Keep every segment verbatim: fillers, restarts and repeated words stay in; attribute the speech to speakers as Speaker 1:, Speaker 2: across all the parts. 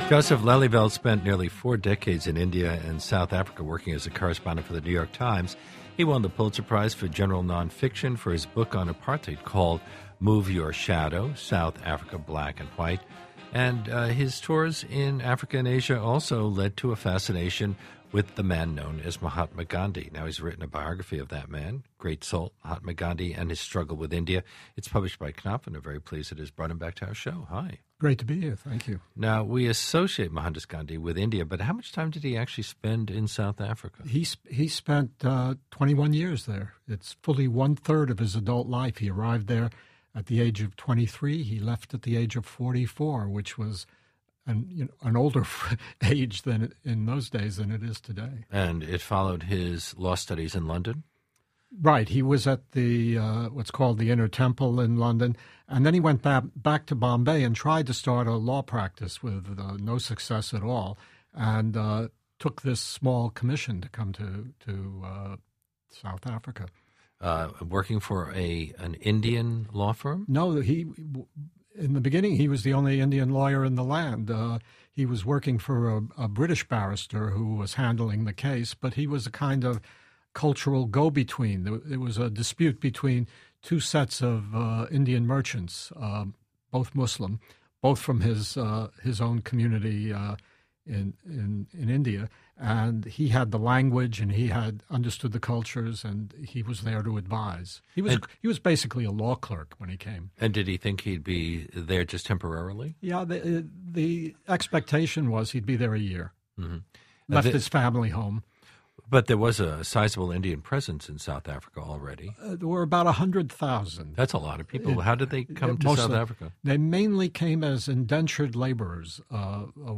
Speaker 1: Joseph Lelyveld spent nearly four decades in India and South Africa working as a correspondent for the New York Times. He won the Pulitzer Prize for general nonfiction for his book on apartheid called Move Your Shadow, South Africa, Black and White. And uh, his tours in Africa and Asia also led to a fascination with the man known as Mahatma Gandhi. Now, he's written a biography of that man, great soul, Mahatma Gandhi, and his struggle with India. It's published by Knopf, and I'm very pleased it has brought him back to our show. Hi.
Speaker 2: Great to be here. Thank you.
Speaker 1: Now, we associate Mahatma Gandhi with India, but how much time did he actually spend in South Africa?
Speaker 2: He, he spent uh, twenty-one years there. It's fully one-third of his adult life. He arrived there at the age of twenty-three. He left at the age of forty-four, which was an, you know, an older age than in those days than it is today.
Speaker 1: And it followed his law studies in London?
Speaker 2: Right. He was at the uh, what's called the Inner Temple in London, and then he went back, back to Bombay and tried to start a law practice with uh, no success at all, and uh, took this small commission to come to, to uh, South Africa.
Speaker 1: Uh, working for a an Indian law firm?
Speaker 2: No, he in the beginning he was the only Indian lawyer in the land. Uh, he was working for a, a British barrister who was handling the case, but he was a kind of cultural go-between. There, there was a dispute between two sets of uh, Indian merchants, uh, both Muslim, both from his uh, his own community uh, in, in in India, and he had the language and he had understood the cultures, and he was there to advise. He was and, he was basically a law clerk when he came.
Speaker 1: And did he think he'd be there just temporarily?
Speaker 2: Yeah, the the expectation was he'd be there a year.
Speaker 1: Mm-hmm.
Speaker 2: Left
Speaker 1: the,
Speaker 2: his family home.
Speaker 1: But there was a sizable Indian presence in South Africa already.
Speaker 2: Uh, there were about one hundred thousand.
Speaker 1: That's a lot of people. How did they come
Speaker 2: uh,
Speaker 1: to South Africa?
Speaker 2: They mainly came as indentured laborers, uh, uh,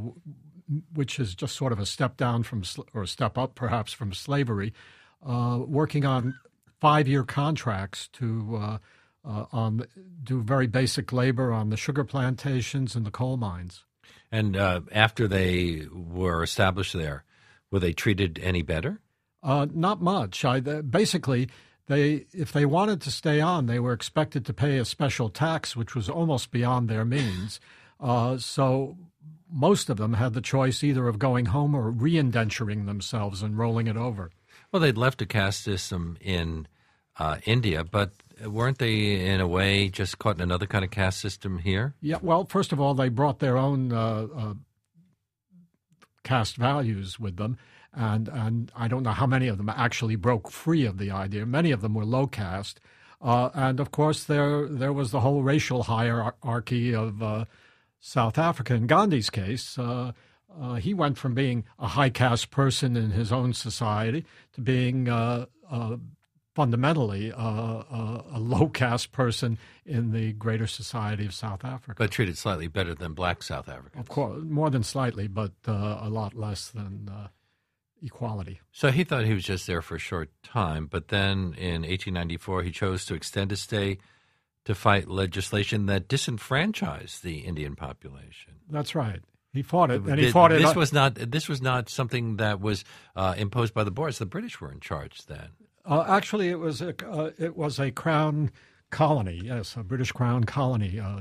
Speaker 2: which is just sort of a step down from, or a step up perhaps from slavery, uh, working on five-year contracts to uh, uh, on do very basic labor on the sugar plantations and the coal mines.
Speaker 1: And uh, after they were established there, were they treated any better?
Speaker 2: Uh, not much. I, they, basically, they if they wanted to stay on, they were expected to pay a special tax, which was almost beyond their means. Uh, so most of them had the choice either of going home or re-indenturing themselves and rolling it over.
Speaker 1: Well, they'd left a caste system in uh, India, but weren't they, in a way, just caught in another kind of caste system here?
Speaker 2: Yeah, well, first of all, they brought their own uh, uh, caste values with them, and and I don't know how many of them actually broke free of the idea. Many of them were low caste, uh, and of course there there was the whole racial hierarchy of uh, South Africa. In Gandhi's case, uh, uh, he went from being a high caste person in his own society to being uh, uh, fundamentally uh, uh, a low caste person in the greater society of South Africa.
Speaker 1: But treated slightly better than black South Africans.
Speaker 2: Of course, more than slightly, but uh, a lot less than uh, equality.
Speaker 1: So he thought he was just there for a short time, but then in eighteen ninety-four he chose to extend his stay to fight legislation that disenfranchised the Indian population.
Speaker 2: That's right. He fought it, and he
Speaker 1: this,
Speaker 2: fought it.
Speaker 1: This was not. This was not something that was uh, imposed by the Boers. The British were in charge then.
Speaker 2: Uh, actually, it was a uh, it was a crown colony. Yes, a British crown colony uh,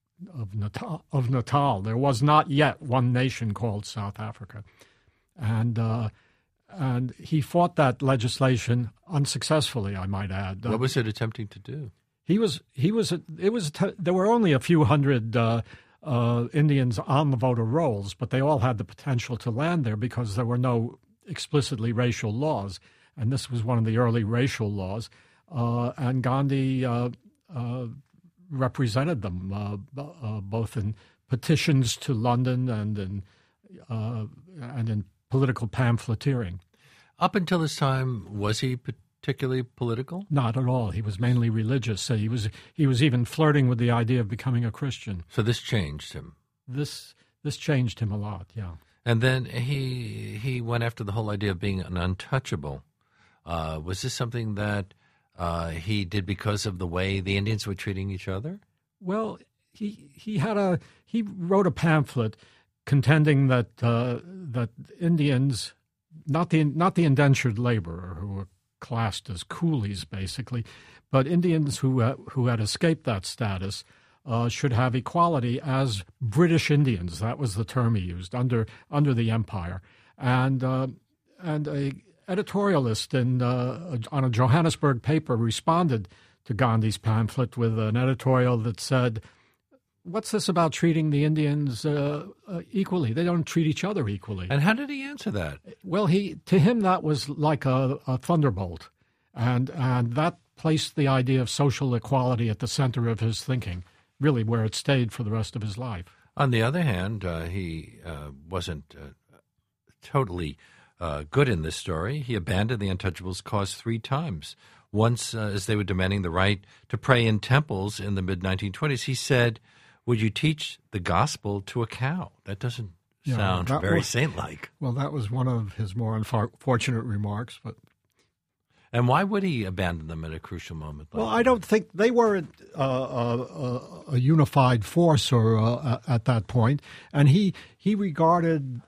Speaker 2: of Natal. Of Natal, there was not yet one nation called South Africa, and uh, and he fought that legislation unsuccessfully, I might add.
Speaker 1: What was it attempting to do?
Speaker 2: He was he was it was there were only a few hundred uh, uh, Indians on the voter rolls, but they all had the potential to land there because there were no explicitly racial laws. And this was one of the early racial laws, uh, and Gandhi uh, uh, represented them uh, uh, both in petitions to London and in uh, and in political pamphleteering.
Speaker 1: Up until this time, was he particularly political?
Speaker 2: Not at all. He was mainly religious. So he was he was even flirting with the idea of becoming a Christian.
Speaker 1: So this changed him.
Speaker 2: This this changed him a lot. Yeah.
Speaker 1: And then he he went after the whole idea of being an untouchable. Uh, was this something that uh, he did because of the way the Indians were treating each other?
Speaker 2: Well, he he had a he wrote a pamphlet contending that uh, that Indians, not the not the indentured laborer who were classed as coolies basically, but Indians who uh, who had escaped that status uh, should have equality as British Indians. That was the term he used, under under the empire. And uh, and a editorialist in uh, on a Johannesburg paper responded to Gandhi's pamphlet with an editorial that said, "What's this about treating the Indians uh, uh, equally? They don't treat each other equally."
Speaker 1: And how did he answer that?
Speaker 2: Well, he to him that was like a, a thunderbolt, and and that placed the idea of social equality at the center of his thinking, really where it stayed for the rest of his life.
Speaker 1: On the other hand, uh, he uh, wasn't uh, totally uh, good in this story. He abandoned the Untouchables' cause three times. Once, uh, as they were demanding the right to pray in temples in the mid nineteen twenties, he said, "Would you teach the gospel to a cow?" That doesn't
Speaker 2: Yeah,
Speaker 1: sound
Speaker 2: that
Speaker 1: very
Speaker 2: was-
Speaker 1: saint-like.
Speaker 2: Well, that was one of his more unfortunate remarks, but
Speaker 1: And why would he abandon them at a crucial moment? Like
Speaker 2: well, I don't think they weren't uh, a, a unified force or uh, at that point, and he he regarded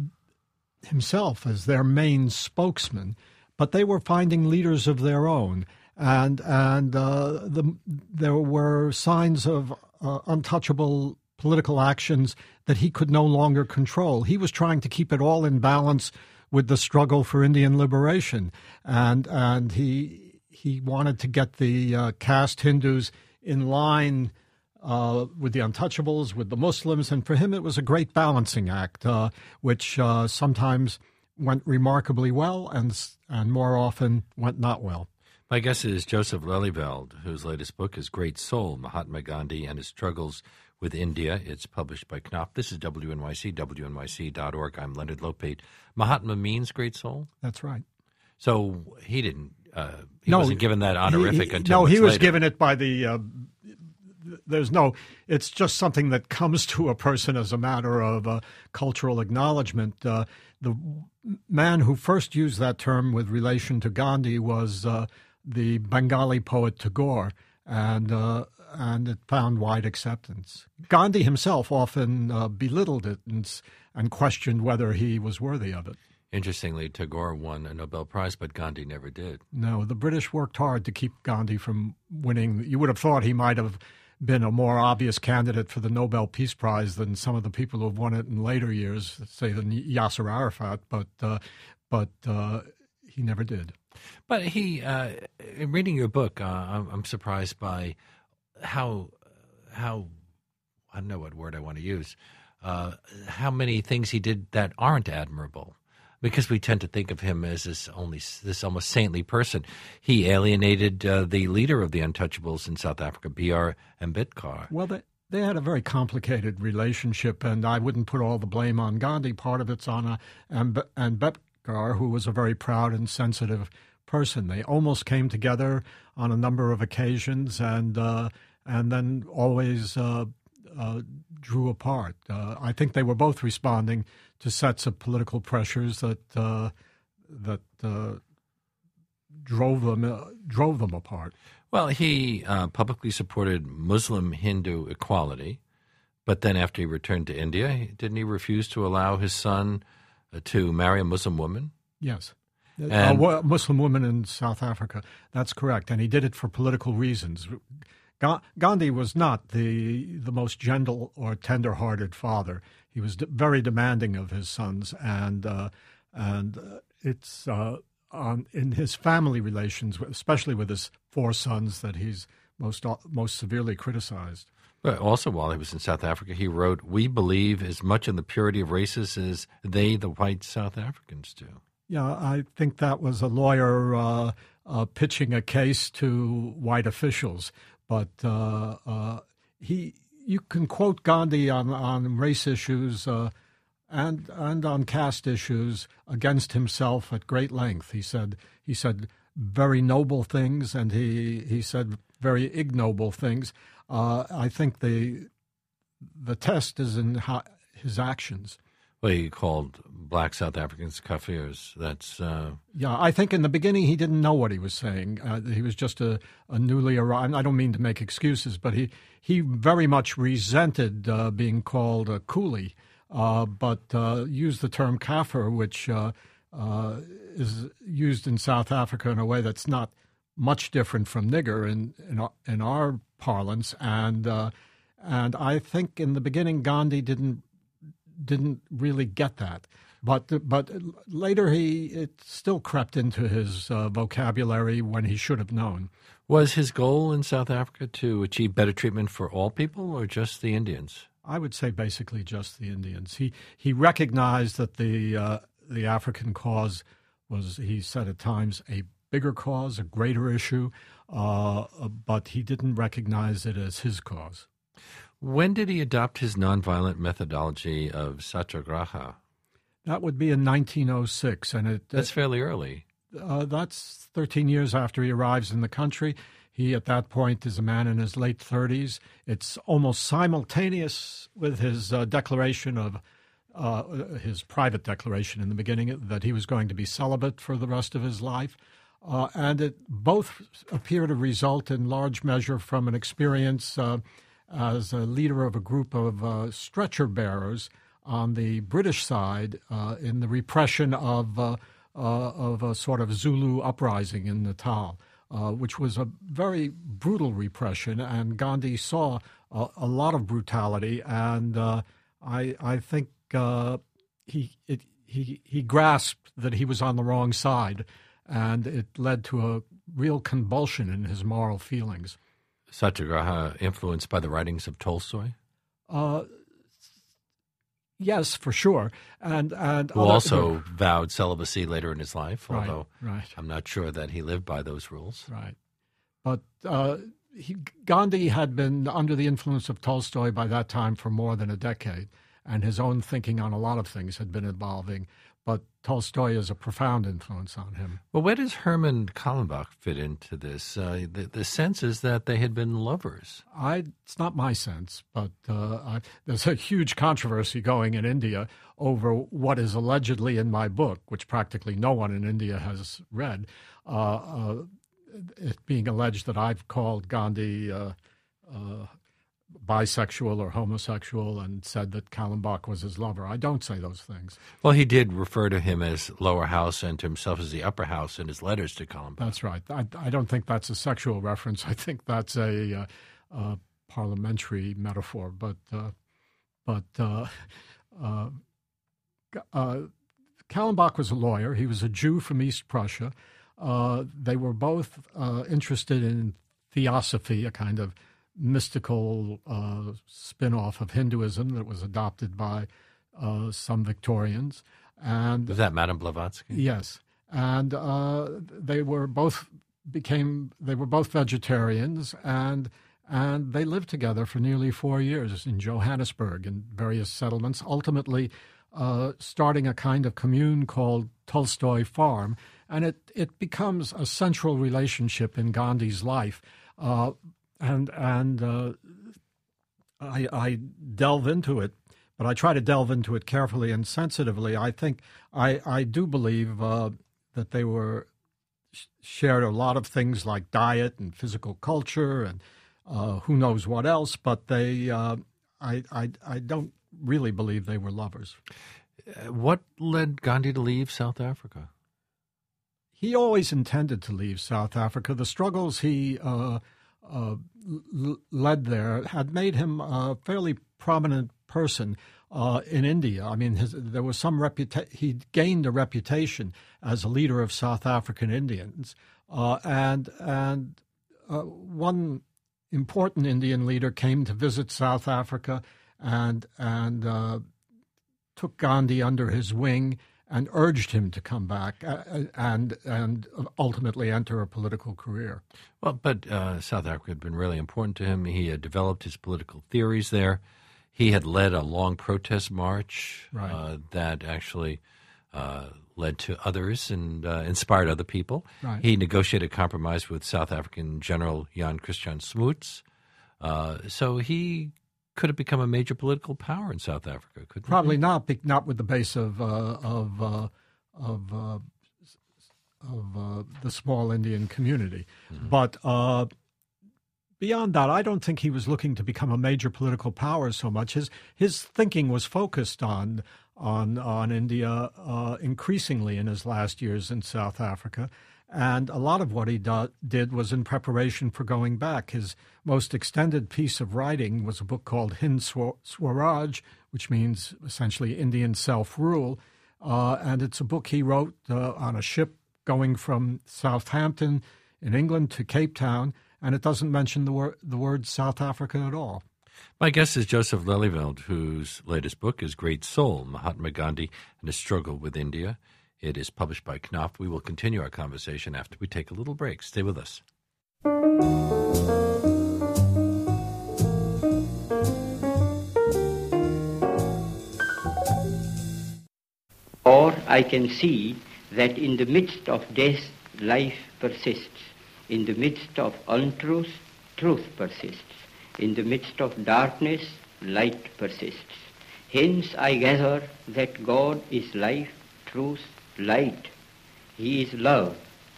Speaker 2: himself as their main spokesman, but they were finding leaders of their own, and and uh, the there were signs of uh, untouchable political actions that he could no longer control. He was trying to keep it all in balance with the struggle for Indian liberation, and and he he wanted to get the uh, caste Hindus in line uh, with the Untouchables, with the Muslims, and for him it was a great balancing act, uh, which uh, sometimes went remarkably well, and and more often went not well.
Speaker 1: My guest is Joseph Lelyveld, whose latest book is Great Soul, Mahatma Gandhi and His Struggles with India. It's published by Knopf. This is W N Y C, W N Y C dot org. I'm Leonard Lopate. Mahatma means great soul?
Speaker 2: That's right.
Speaker 1: So he didn't, uh, he
Speaker 2: No,
Speaker 1: wasn't given that honorific
Speaker 2: he,
Speaker 1: until
Speaker 2: No, he
Speaker 1: much
Speaker 2: was
Speaker 1: later.
Speaker 2: given it by the, uh, there's no, it's just something that comes to a person as a matter of uh, cultural acknowledgement. Uh, the man who first used that term with relation to Gandhi was uh, the Bengali poet Tagore, and uh, and it found wide acceptance. Gandhi himself often uh, belittled it and, and questioned whether he was worthy of it.
Speaker 1: Interestingly, Tagore won a Nobel Prize, but Gandhi never did.
Speaker 2: No, the British worked hard to keep Gandhi from winning. You would have thought he might have been a more obvious candidate for the Nobel Peace Prize than some of the people who have won it in later years, say than Yasser Arafat, but uh, but uh, he never did.
Speaker 1: But he, uh, in reading your book, uh, I'm, I'm surprised by how, how, I don't know what word I want to use, uh, how many things he did that aren't admirable. Because we tend to think of him as this only this almost saintly person. He alienated uh, the leader of the Untouchables in South Africa, B R Ambedkar.
Speaker 2: Well, they, they had a very complicated relationship, and I wouldn't put all the blame on Gandhi. Part of it's on uh, Amb- Ambedkar, who was a very proud and sensitive person. They almost came together on a number of occasions, and uh, and then always uh, uh, drew apart. Uh, I think they were both responding to sets of political pressures that uh, that uh, drove them uh, drove them apart.
Speaker 1: Well, he uh, publicly supported Muslim-Hindu equality, but then after he returned to India, didn't he refuse to allow his son uh, to marry a Muslim woman?
Speaker 2: Yes.
Speaker 1: And-
Speaker 2: a wo- Muslim woman in South Africa. That's correct. And he did it for political reasons. Ga- Gandhi was not the the most gentle or tender-hearted father. He was d- very demanding of his sons, and uh, and uh, it's uh, on in his family relations, especially with his four sons, that he's most most severely criticized.
Speaker 1: But also, while he was in South Africa, he wrote, "We believe as much in the purity of races as they, the white South Africans, do."
Speaker 2: Yeah, I think that was a lawyer uh, uh, pitching a case to white officials. But uh, uh, he, you can quote Gandhi on, on race issues uh, and and on caste issues against himself at great length. He said he said very noble things, and he he said very ignoble things. Uh, I think the the test is in how, his actions.
Speaker 1: Well, he called black South Africans Kafirs. That's uh...
Speaker 2: Yeah, I think in the beginning he didn't know what he was saying. Uh, he was just a, a newly arrived. I don't mean to make excuses, but he he very much resented uh, being called a coolie, uh, but uh, used the term kafir, which uh, uh, is used in South Africa in a way that's not much different from nigger in in our, in our parlance, and uh, And I think in the beginning Gandhi didn't didn't really get that. But but later he it still crept into his uh, vocabulary when he should have known.
Speaker 1: Was his goal in South Africa to achieve better treatment for all people or just the Indians?
Speaker 2: I would say basically just the Indians. He he recognized that the uh, the African cause was, he said at times, a bigger cause, a greater issue, uh, but he didn't recognize it as his cause.
Speaker 1: When did he adopt his nonviolent methodology of satyagraha?
Speaker 2: That would be in nineteen oh six, and it
Speaker 1: That's fairly early.
Speaker 2: Uh, that's thirteen years after he arrives in the country. He, at that point, is a man in his late thirties. It's almost simultaneous with his uh, declaration of, uh, his private declaration in the beginning that he was going to be celibate for the rest of his life. Uh, and it both appear to result in large measure from an experience uh, as a leader of a group of uh, stretcher bearers on the British side uh, in the repression of uh, uh, of a sort of Zulu uprising in Natal, uh, which was a very brutal repression, and Gandhi saw a, a lot of brutality, and uh, I I think uh, he it, he he grasped that he was on the wrong side, and it led to a real convulsion in his moral feelings.
Speaker 1: Satyagraha influenced by the writings of Tolstoy?
Speaker 2: Uh, yes, for sure. And and
Speaker 1: Who
Speaker 2: other,
Speaker 1: also vowed celibacy later in his life,
Speaker 2: right,
Speaker 1: although
Speaker 2: right.
Speaker 1: I'm not sure that he lived by those rules.
Speaker 2: Right. But uh, he, Gandhi had been under the influence of Tolstoy by that time for more than a decade, and his own thinking on a lot of things had been evolving. But Tolstoy is a profound influence on him.
Speaker 1: Well, where does Herman Kallenbach fit into this? Uh, the, the sense is that they had been lovers.
Speaker 2: I, it's not my sense, but uh, I, there's a huge controversy going in India over what is allegedly in my book, which practically no one in India has read, uh, uh, it being alleged that I've called Gandhi uh, uh, bisexual or homosexual and said that Kallenbach was his lover. I don't say those things.
Speaker 1: Well, he did refer to him as lower house and to himself as the upper house in his letters to Kallenbach.
Speaker 2: That's right. I, I don't think that's a sexual reference. I think that's a, uh, uh, parliamentary metaphor. But uh, but uh, uh, uh, Kallenbach was a lawyer. He was a Jew from East Prussia. Uh, they were both uh, interested in theosophy, a kind of mystical uh, spin-off of Hinduism that was adopted by uh, some Victorians. And
Speaker 1: was that Madame Blavatsky?
Speaker 2: Yes. And uh, they were both became they were both vegetarians, and and they lived together for nearly four years in Johannesburg in various settlements, ultimately uh, starting a kind of commune called Tolstoy Farm. And it, it becomes a central relationship in Gandhi's life. Uh, And and uh, I, I delve into it, but I try to delve into it carefully and sensitively. I think I, I do believe uh, that they were shared a lot of things like diet and physical culture and uh, who knows what else, but they uh, I, I I don't really believe they were lovers.
Speaker 1: What led Gandhi to leave South Africa?
Speaker 2: He always intended to leave South Africa. The struggles he uh, Uh, l- led there had made him a fairly prominent person uh, in India. I mean, his, there was some reputa- he gained a reputation as a leader of South African Indians, uh, and and uh, one important Indian leader came to visit South Africa and and uh, took Gandhi under his wing and urged him to come back uh, and and ultimately enter a political career.
Speaker 1: Well, but uh, South Africa had been really important to him. He had developed his political theories there. He had led a long protest march
Speaker 2: right.
Speaker 1: uh, that actually uh, led to others and uh, inspired other people.
Speaker 2: Right.
Speaker 1: He negotiated a compromise with South African General Jan Christian Smuts. Uh, so he could have become a major political power in South Africa, couldn't
Speaker 2: Probably
Speaker 1: he?
Speaker 2: not, not with the base of uh, of uh, of uh, of uh, the small Indian community. Mm-hmm. But uh, beyond that, I don't think he was looking to become a major political power so much. His his thinking was focused on on on India uh, increasingly in his last years in South Africa, And a lot of what he do, did was in preparation for going back. His most extended piece of writing was a book called Hind Swaraj, which means essentially Indian self-rule. Uh, and it's a book he wrote uh, on a ship going from Southampton in England to Cape Town, and it doesn't mention the, wor- the word South Africa at all.
Speaker 1: My guest is Joseph Lelyveld, whose latest book is Great Soul, Mahatma Gandhi and His Struggle with India. It is published by Knopf. We will continue our conversation after we take a little break. Stay with us.
Speaker 3: Or I can see that in the midst of death, life persists. In the midst of untruth, truth persists. In the midst of darkness, light persists. Hence I gather that God is life, truth, light. He is love.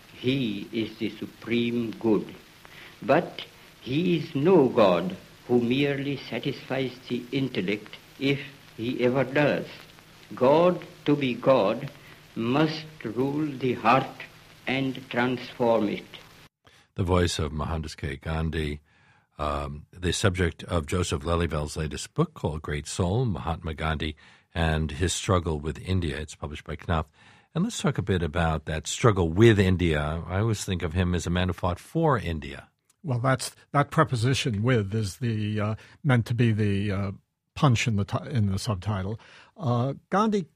Speaker 3: He is the supreme good. But he is no God who merely satisfies the intellect, if he ever does. God, to be God, must rule the heart and transform it.
Speaker 1: The voice of Mohandas K. Gandhi, um, the subject of Joseph Lelyveld's latest book called Great Soul, Mahatma Gandhi and His Struggle with India. It's published by Knopf. And let's talk a bit about that struggle with India. I always think of him as a man who fought for India.
Speaker 2: Well, that's that preposition "with" is the uh, meant to be the uh, punch in the t- in the subtitle. Uh, Gandhi.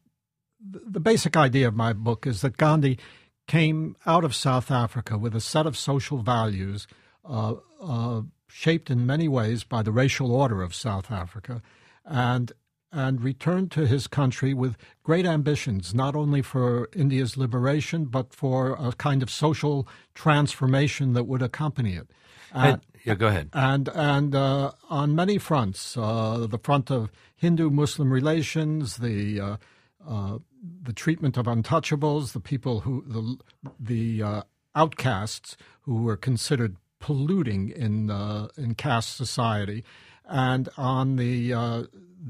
Speaker 2: The basic idea of my book is that Gandhi came out of South Africa with a set of social values uh, uh, shaped in many ways by the racial order of South Africa, and and returned to his country with great ambitions, not only for India's liberation, but for a kind of social transformation that would accompany it.
Speaker 1: And, yeah, go ahead.
Speaker 2: And and uh, on many fronts, uh, the front of Hindu-Muslim relations, the uh, uh, the treatment of untouchables, the people who the the uh, outcasts who were considered polluting in uh, in caste society, and on the uh,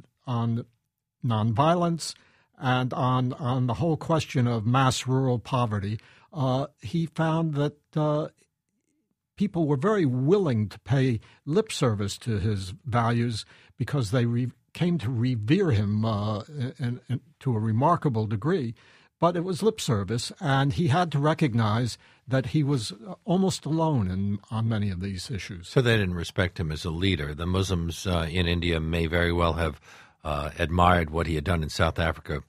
Speaker 2: on nonviolence, and on on the whole question of mass rural poverty. Uh, he found that uh, people were very willing to pay lip service to his values because they re- came to revere him uh, in, in, to a remarkable degree. But it was lip service, and he had to recognize that he was almost alone in, on many of these issues.
Speaker 1: So they didn't respect him as a leader. The Muslims uh, in India may very well have uh, admired what he had done in South Africa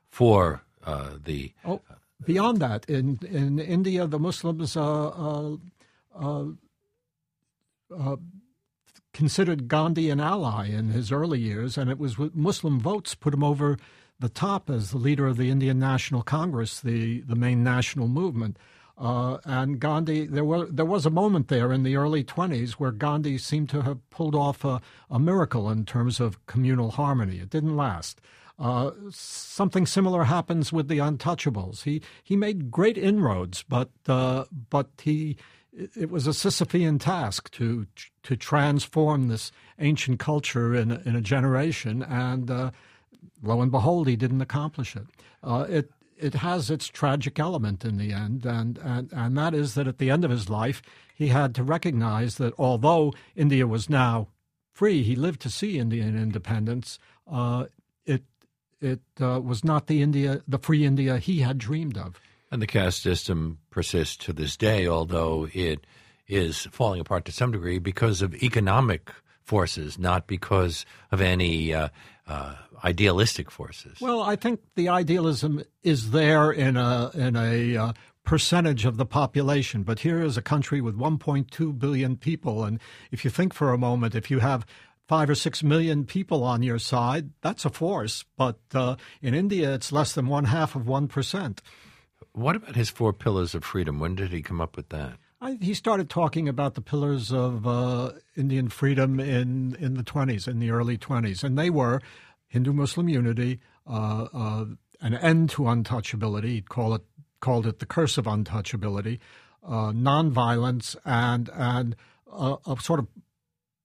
Speaker 1: for uh, the...
Speaker 2: Oh, beyond that, in, in India, the Muslims uh, uh, uh, uh, considered Gandhi an ally in his early years, and it was Muslim votes put him over the top as the leader of the Indian National Congress, the, the main national movement. Uh, and Gandhi, there were there was a moment there in the early twenties where Gandhi seemed to have pulled off a, a miracle in terms of communal harmony. It didn't last. Uh, something similar happens with the untouchables. He he made great inroads, but uh, but he it was a Sisyphean task to to transform this ancient culture in a, in a generation, and uh, lo and behold, he didn't accomplish it. Uh, it it has its tragic element in the end, and, and and that is that at the end of his life, he had to recognize that although India was now free, he lived to see Indian independence. Uh, it it uh, was not the India, the free India he had dreamed of.
Speaker 1: And the caste system persists to this day, although it is falling apart to some degree because of economic forces, not because of any uh, uh, idealistic forces.
Speaker 2: Well, I think the idealism is there in a in a uh, percentage of the population, but here is a country with one point two billion people, and if you think for a moment, if you have five or six million people on your side, that's a force. But uh, in India, it's less than one half of one percent.
Speaker 1: What about his four pillars of freedom? When did he come up with that?
Speaker 2: I, he started talking about the pillars of uh, Indian freedom in, in the twenties, in the early twenties, and they were Hindu-Muslim unity, uh, uh, an end to untouchability. He'd call it called it the curse of untouchability, uh, nonviolence, and and uh, a sort of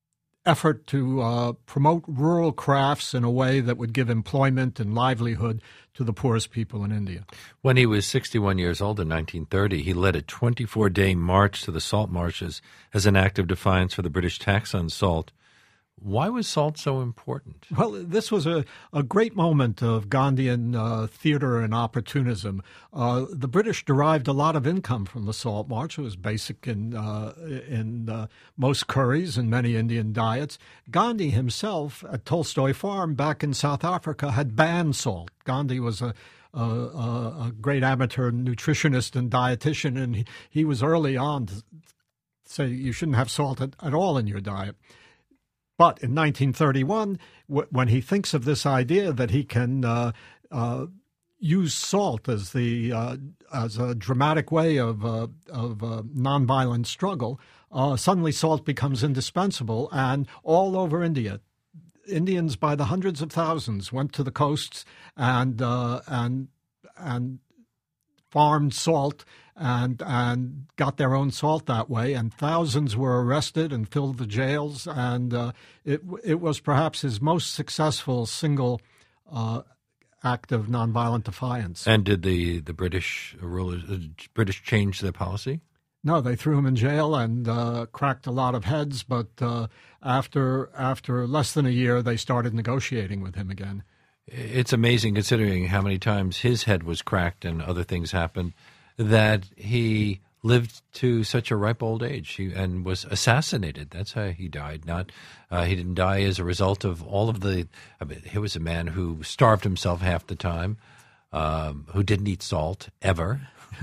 Speaker 2: effort to uh, promote rural crafts in a way that would give employment and livelihood to the poorest people in India.
Speaker 1: When he was sixty-one years old in nineteen thirty, he led a twenty-four day march to the salt marshes as an act of defiance for the British tax on salt. Why was salt so important?
Speaker 2: Well, this was a, a great moment of Gandhian uh, theater and opportunism. Uh, the British derived a lot of income from the salt march. It was basic in, uh, in uh, most curries and many Indian diets. Gandhi himself, at Tolstoy Farm back in South Africa, had banned salt. Gandhi was a A, a, a great amateur nutritionist and dietitian, and he, he was early on to say you shouldn't have salt at, at all in your diet. But in nineteen thirty-one, w- when he thinks of this idea that he can uh, uh, use salt as the uh, as a dramatic way of uh, of uh, nonviolent struggle, uh, suddenly salt becomes indispensable, and all over India, Indians by the hundreds of thousands went to the coasts and uh, and and farmed salt and and got their own salt that way, and thousands were arrested and filled the jails, and uh, it it was perhaps his most successful single uh, act of nonviolent defiance.
Speaker 1: And did the the British rulers, uh, British change their policy?
Speaker 2: No, they threw him in jail and uh, cracked a lot of heads, but uh, after after less than a year, they started negotiating with him again.
Speaker 1: It's amazing, considering how many times his head was cracked and other things happened, that he lived to such a ripe old age he, and was assassinated. That's how he died. Not uh, he didn't die as a result of all of the. I mean, he was a man who starved himself half the time, um, who didn't eat salt ever.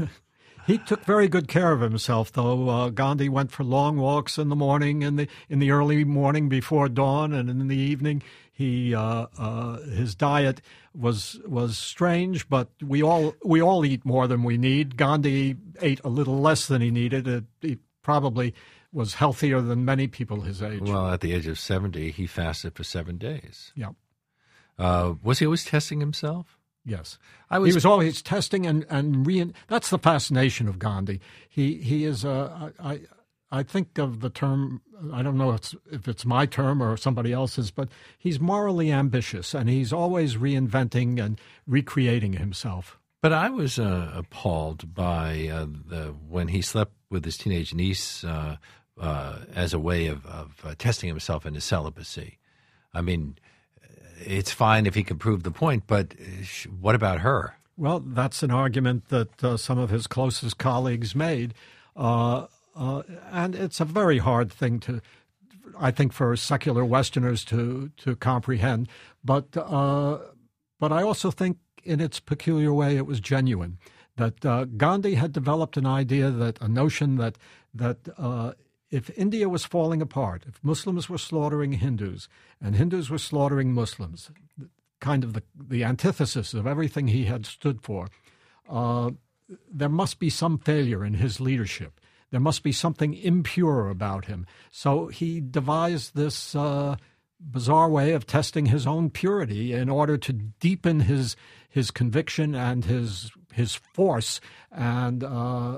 Speaker 2: He took very good care of himself, though. Uh, Gandhi went for long walks in the morning, in the in the early morning before dawn, and in the evening. He uh, uh, his diet was was strange, but we all we all eat more than we need. Gandhi ate a little less than he needed. It, he probably was healthier than many people his age.
Speaker 1: Well, at the age of seventy, he fasted for seven days.
Speaker 2: Yeah.
Speaker 1: Uh, was he always testing himself?
Speaker 2: Yes,
Speaker 1: I was,
Speaker 2: he was always testing and and re. That's the fascination of Gandhi. He he is a. I, I think of the term. I don't know if it's, if it's my term or somebody else's, but he's morally ambitious, and he's always reinventing and recreating himself.
Speaker 1: But I was uh, appalled by uh, the when he slept with his teenage niece uh, uh, as a way of, of uh, testing himself into celibacy. I mean, it's fine if he can prove the point, but what about her?
Speaker 2: Well, that's an argument that uh, some of his closest colleagues made, uh, uh, and it's a very hard thing to, I think, for secular Westerners to to comprehend. But uh, but I also think, in its peculiar way, it was genuine. That uh, Gandhi had developed an idea, that a notion that that uh, if India was falling apart, if Muslims were slaughtering Hindus and Hindus were slaughtering Muslims, kind of the, the antithesis of everything he had stood for, uh, there must be some failure in his leadership. There must be something impure about him. So he devised this uh, bizarre way of testing his own purity in order to deepen his his conviction and his his force. And uh,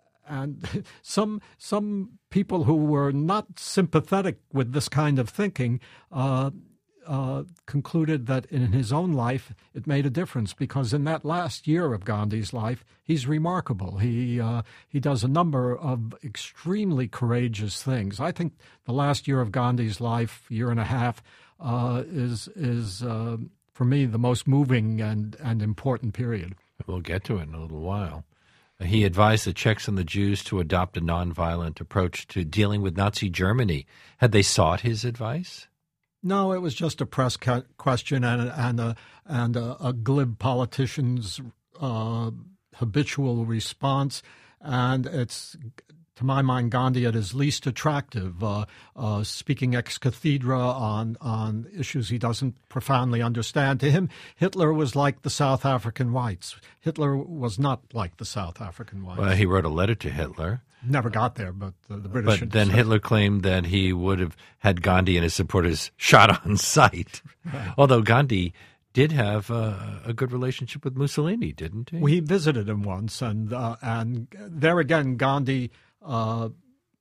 Speaker 2: and some some people who were not sympathetic with this kind of thinking uh, uh, concluded that in his own life it made a difference, because in that last year of Gandhi's life, he's remarkable. He uh, he does a number of extremely courageous things. I think the last year of Gandhi's life, year and a half, uh, is is uh, for me the most moving and and important period.
Speaker 1: We'll get to it in a little while. He advised the Czechs and the Jews to adopt a nonviolent approach to dealing with Nazi Germany. Had they sought his advice?
Speaker 2: No, it was just a press ca- question and and a and a, a glib politician's uh, habitual response, and it's, to my mind, Gandhi at his least attractive, uh, uh, speaking ex cathedra on on issues he doesn't profoundly understand. To him, Hitler was like the South African whites. Hitler was not like the South African whites.
Speaker 1: Well, he wrote a letter to Hitler.
Speaker 2: Never got there, but uh, the British.
Speaker 1: But then Hitler claimed that he would have had Gandhi and his supporters shot on sight. Right. Although Gandhi did have uh, a good relationship with Mussolini, didn't he?
Speaker 2: We visited him once, and uh, and there again, Gandhi uh,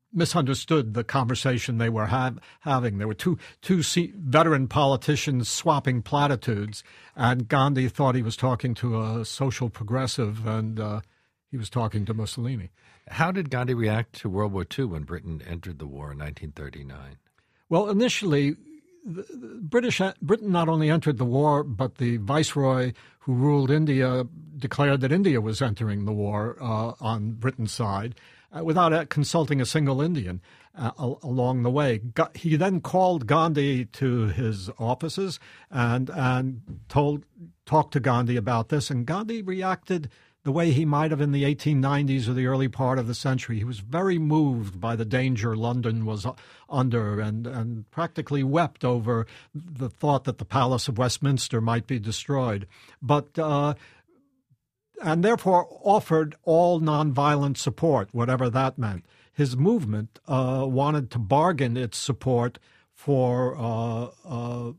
Speaker 2: misunderstood the conversation they were ha- having. There were two two se- veteran politicians swapping platitudes, and Gandhi thought he was talking to a social progressive, and uh, he was talking to Mussolini.
Speaker 1: How did Gandhi react to World War Two when Britain entered the war in nineteen thirty-nine?
Speaker 2: Well, initially, the British Britain not only entered the war, but the viceroy who ruled India declared that India was entering the war uh, on Britain's side uh, without uh, consulting a single Indian uh, along the way. He then called Gandhi to his offices and and told talked to Gandhi about this, and Gandhi reacted the way he might have in the eighteen nineties or the early part of the century. He was very moved by the danger London was under and, and practically wept over the thought that the Palace of Westminster might be destroyed. But uh, and therefore offered all nonviolent support, whatever that meant. His movement uh, wanted to bargain its support for uh, uh,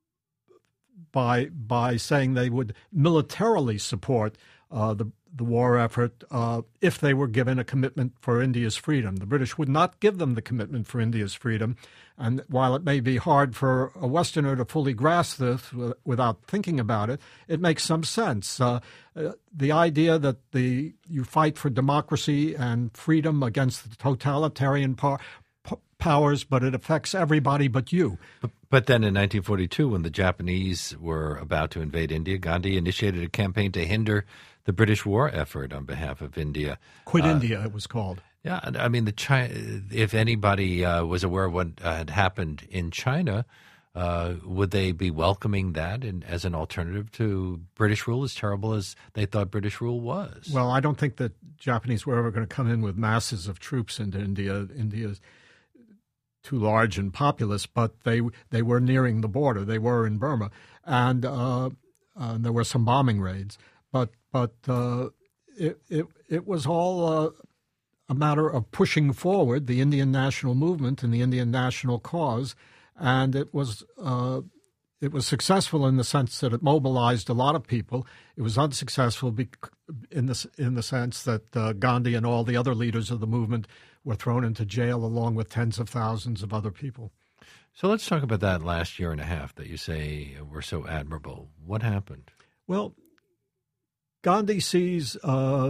Speaker 2: by by saying they would militarily support uh, the the war effort uh, if they were given a commitment for India's freedom. The British would not give them the commitment for India's freedom. And while it may be hard for a Westerner to fully grasp this without thinking about it, it makes some sense. Uh, uh, the idea that the you fight for democracy and freedom against the totalitarian par- p- powers, but it affects everybody but you.
Speaker 1: But, but then in nineteen forty-two, when the Japanese were about to invade India, Gandhi initiated a campaign to hinder the British war effort on behalf of India.
Speaker 2: Quit
Speaker 1: uh,
Speaker 2: India, it was called.
Speaker 1: Yeah, I mean, the China, if anybody uh, was aware of what uh, had happened in China, uh, would they be welcoming that in, as an alternative to British rule, as terrible as they thought British rule was?
Speaker 2: Well, I don't think that Japanese were ever going to come in with masses of troops into India. India's too large and populous, but they they were nearing the border. They were in Burma, and uh, uh, there were some bombing raids. But but uh, it, it it was all uh, a matter of pushing forward the Indian national movement and the Indian national cause, and it was uh, it was successful in the sense that it mobilized a lot of people. It was unsuccessful in the in the sense that uh, Gandhi and all the other leaders of the movement were thrown into jail along with tens of thousands of other people.
Speaker 1: So let's talk about that last year and a half that you say were so admirable. What happened?
Speaker 2: Well, Gandhi sees uh,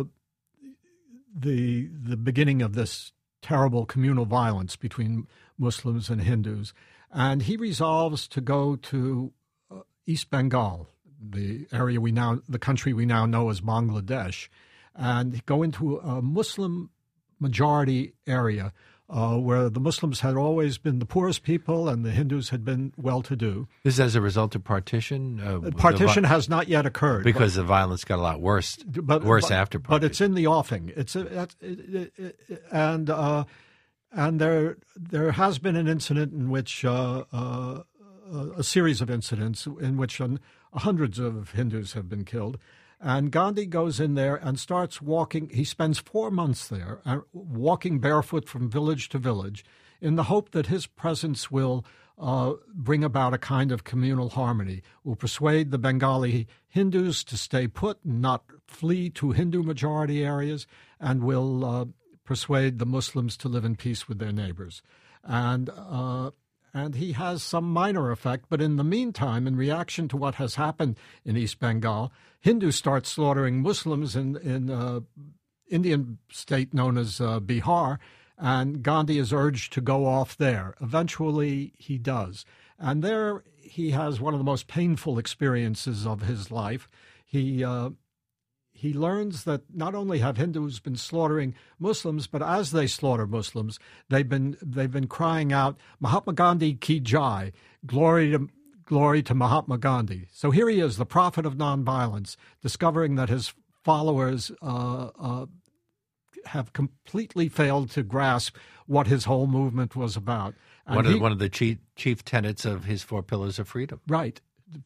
Speaker 2: the the beginning of this terrible communal violence between Muslims and Hindus, and he resolves to go to uh, East Bengal, the area we now, the country we now know as Bangladesh, and go into a Muslim majority area uh, where the Muslims had always been the poorest people and the Hindus had been well-to-do.
Speaker 1: This is as a result of partition? Uh,
Speaker 2: partition vi- has not yet occurred.
Speaker 1: Because but, the violence got a lot worse, but, worse
Speaker 2: but,
Speaker 1: after partition.
Speaker 2: But it's in the offing. It's a, it, it, it, and uh, and there there has been an incident in which uh, uh, a series of incidents in which uh, hundreds of Hindus have been killed. And Gandhi goes in there and starts walking. He spends four months there, uh, walking barefoot from village to village in the hope that his presence will uh, bring about a kind of communal harmony, will persuade the Bengali Hindus to stay put and not flee to Hindu-majority areas, and will uh, persuade the Muslims to live in peace with their neighbors. And uh, And he has some minor effect, but in the meantime, in reaction to what has happened in East Bengal, Hindus start slaughtering Muslims in in uh, Indian state known as uh, Bihar, and Gandhi is urged to go off there. Eventually, he does. And there he has one of the most painful experiences of his life. He uh, he learns that not only have Hindus been slaughtering Muslims, but as they slaughter Muslims, they've been they've been crying out, Mahatma Gandhi ki jai, glory to glory to Mahatma Gandhi. So here he is, the prophet of nonviolence, discovering that his followers uh, uh, have completely failed to grasp what his whole movement was about. And
Speaker 1: one of
Speaker 2: he,
Speaker 1: one of the chief chief tenets of his four pillars of freedom.
Speaker 2: Right.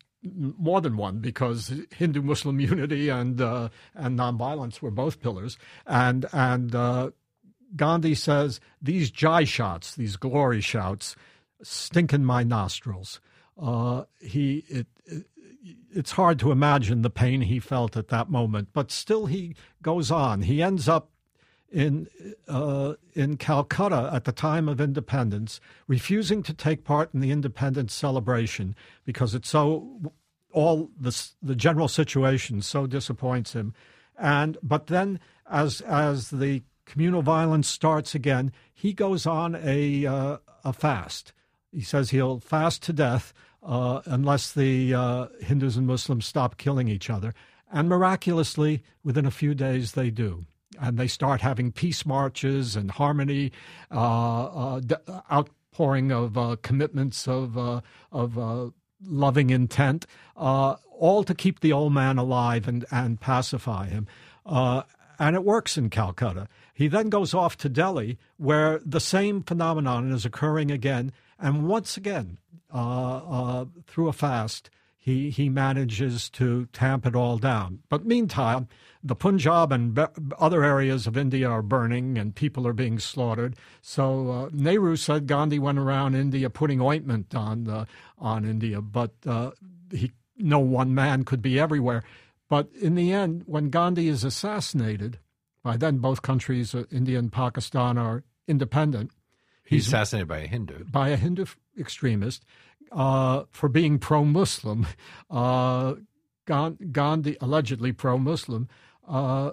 Speaker 2: More than one, because Hindu-Muslim unity and uh, and nonviolence were both pillars. And and uh, Gandhi says, these jai shots, these glory shouts, stink in my nostrils. Uh, he it, it it's hard to imagine the pain he felt at that moment, but still he goes on. He ends up in uh, in Calcutta at the time of independence, refusing to take part in the independence celebration because it's so all the the general situation so disappoints him, and but then as as the communal violence starts again, he goes on a uh, a fast. He says he'll fast to death uh, unless the uh, Hindus and Muslims stop killing each other, and miraculously, within a few days, they do. And they start having peace marches and harmony, uh, uh, outpouring of uh, commitments of uh, of uh, loving intent, uh, all to keep the old man alive and, and pacify him. Uh, and it works in Calcutta. He then goes off to Delhi, where the same phenomenon is occurring again. And once again, uh, uh, through a fast, he, he manages to tamp it all down. But meantime, the Punjab and be- other areas of India are burning and people are being slaughtered. So uh, Nehru said Gandhi went around India putting ointment on uh, on India, but uh, he, no one man could be everywhere. But in the end, when Gandhi is assassinated, by then both countries, uh, India and Pakistan, are independent.
Speaker 1: He's assassinated by a Hindu.
Speaker 2: By a Hindu extremist uh, for being pro-Muslim. Uh, Gandhi, allegedly pro-Muslim. Uh,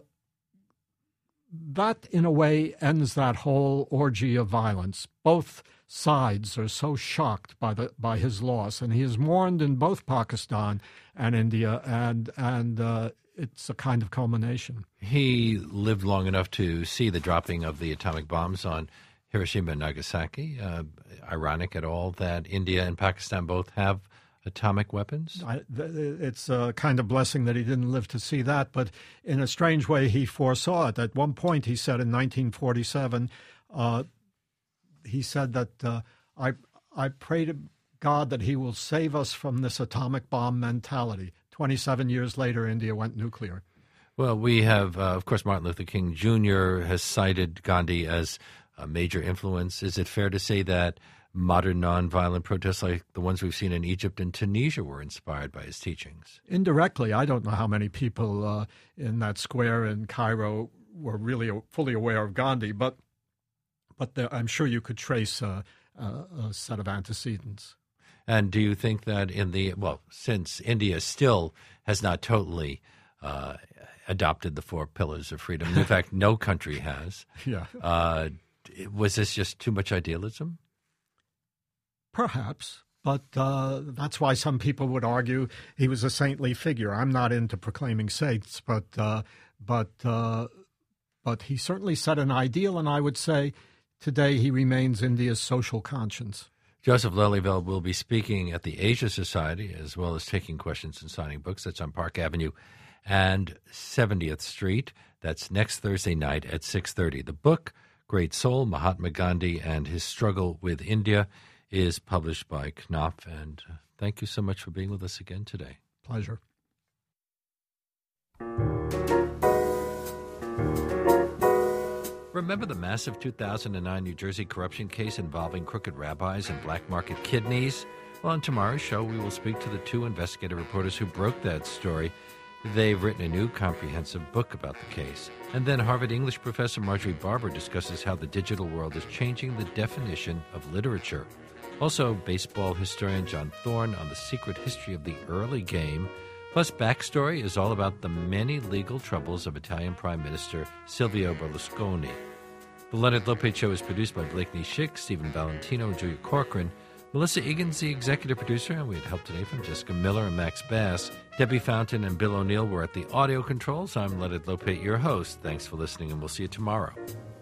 Speaker 2: that, in a way, ends that whole orgy of violence. Both sides are so shocked by the by his loss, and he is mourned in both Pakistan and India, and and uh, it's a kind of culmination.
Speaker 1: He lived long enough to see the dropping of the atomic bombs on Hiroshima and Nagasaki. Uh, ironic at all that India and Pakistan both have atomic weapons?
Speaker 2: I, it's a kind of blessing that he didn't live to see that, but in a strange way he foresaw it. At one point he said in nineteen forty-seven, uh, he said that uh, I, I pray to God that he will save us from this atomic bomb mentality. twenty-seven years later, India went nuclear.
Speaker 1: Well, we have, uh, of course, Martin Luther King Junior has cited Gandhi as a major influence. Is it fair to say that modern nonviolent protests like the ones we've seen in Egypt and Tunisia were inspired by his teachings?
Speaker 2: Indirectly. I don't know how many people uh, in that square in Cairo were really fully aware of Gandhi, but but there, I'm sure you could trace uh, a, a set of antecedents.
Speaker 1: And do you think that in the, well, since India still has not totally uh, adopted the four pillars of freedom, in fact, no country has,
Speaker 2: yeah.
Speaker 1: uh, was this just too much idealism?
Speaker 2: Perhaps, but uh, that's why some people would argue he was a saintly figure. I'm not into proclaiming saints, but uh, but uh, but he certainly set an ideal, and I would say today he remains India's social conscience.
Speaker 1: Joseph Lelyveld will be speaking at the Asia Society, as well as taking questions and signing books. That's on Park Avenue and seventieth Street. That's next Thursday night at six thirty. The book, Great Soul, Mahatma Gandhi and His Struggle with India, is published by Knopf. And uh, thank you so much for being with us again today.
Speaker 2: Pleasure.
Speaker 1: Remember the massive two thousand nine New Jersey corruption case involving crooked rabbis and black market kidneys? Well, on tomorrow's show, we will speak to the two investigative reporters who broke that story. They've written a new comprehensive book about the case. And then Harvard English professor Marjorie Barber discusses how the digital world is changing the definition of literature. Also, baseball historian John Thorne on the secret history of the early game. Plus, Backstory is all about the many legal troubles of Italian Prime Minister Silvio Berlusconi. The Leonard Lopate Show is produced by Blakeney Schick, Stephen Valentino, and Julia Corcoran. Melissa Egan's the executive producer, and we had help today from Jessica Miller and Max Bass. Debbie Fountain and Bill O'Neill were at the audio controls. I'm Leonard Lopate, your host. Thanks for listening, and we'll see you tomorrow.